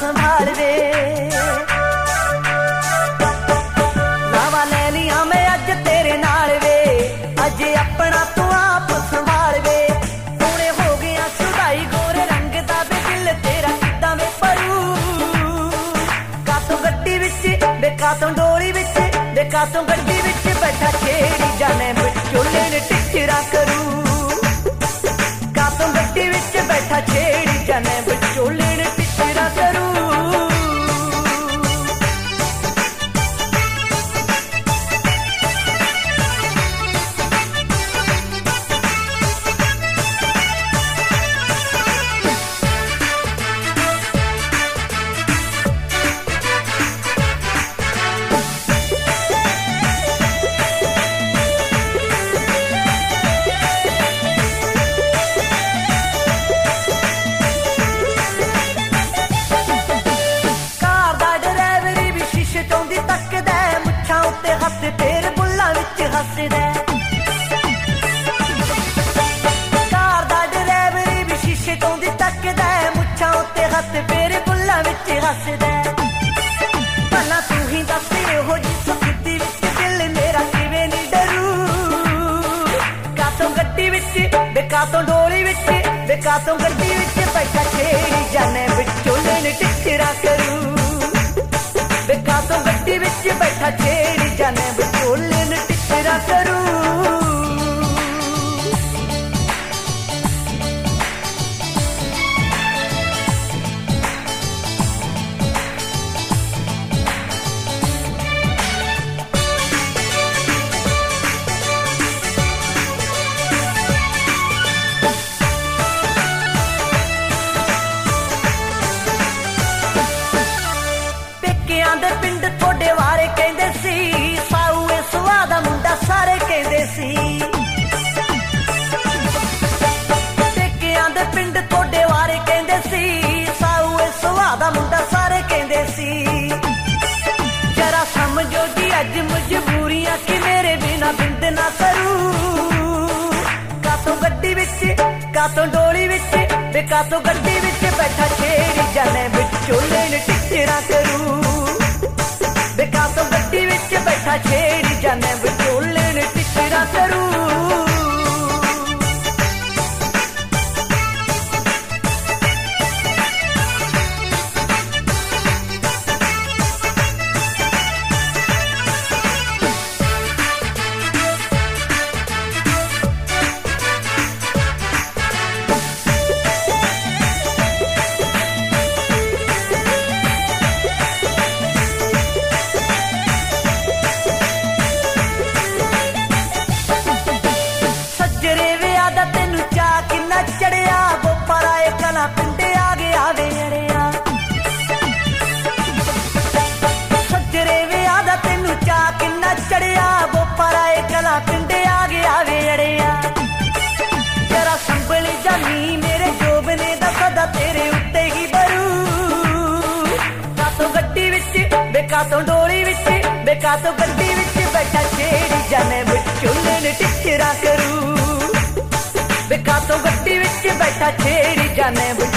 संभाल वे। लावा ले लिया मैं अज तेरे नाल वे, अज अपना तू आप संभाल वे। सोने हो गया सुधाई गोरे रंग दा बे दिल तेरा किदां वे परू। कातों गड्डी विच बे कातों डोली विच बे कातों गड्डी विच बैठा छेड़ी जाने विचोले ने टिचरा करू। कातों गड्डी विच बैठा छेड़ी जाने विचोले ने टिचरा करू। तेरे बुल्ला विच हसदा कार दा ड्राइवर भी शीशे तों दी तकदा, मुछां उत्ते हत्थ तेरे बुल्ला विच हसदा। भला तू ही दस हो जी सुखदी विच दिल मेरा किवें नी डरू। कातों गड्डी विच बे कातों डोली विच बे कातों गड्डी विच बैठा छेड़ी जाने विचोले ने टिचरा करू। बे कातों गड्डी विच बैठा छेड़ी जाने विचोले ने टिचरा करू। पेकियां दे पिंड थोड़े वारे कहंदे सी, साऊए सुआ दा मुंडा सारे कहंदे सी। पेकियां दे पिंड थोड़े वारे कहंदे सी, साऊए सुआ दा मुंडा सारे कहंदे सी। जरा समझो जी अज मजबूरियां कि मेरे बिना बिंद ना करू। कातों गड्डी विच कातों डोली विच बे कातों गड्डी विच बैठा छेड़ी जाने विचोले ने टिचरा करू। बे कातों गड्डी विच बैठा छेड़ी जाने विचोले ने टिचरा करू। चढ़िया गोपारा कला पिंडे आ गया वेड़िया। सजरे वे आदा तेनू चा किन्ना चढ़िया गोपारा कला पिंडे आ गया वेड़िया। जरा संभली जानी मेरे जोबने दा सदा तेरे उत्ते ही बरू। कातों गड्डी विच बे कातों डोली विच बे कातों गड्डी विच बैठा छेड़ी जाने विचोले ने टिचरा करू। बे कातों गड्डी विच बैठा छेड़ी जाने